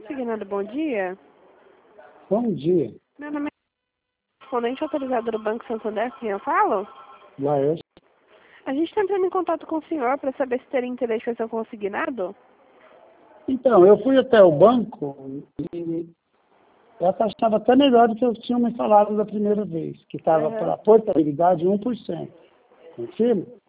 Consignado, bom dia. Bom dia. Meu nome é correspondente autorizado do Banco Santander, com quem eu falo? Laércio. A gente está entrando em contato com o senhor para saber se teria interesse em fazer um consignado. Então, eu fui até o banco e eu achava até melhor do que eu tinha me falado da primeira vez, que estava para portabilidade 1%. Confirma?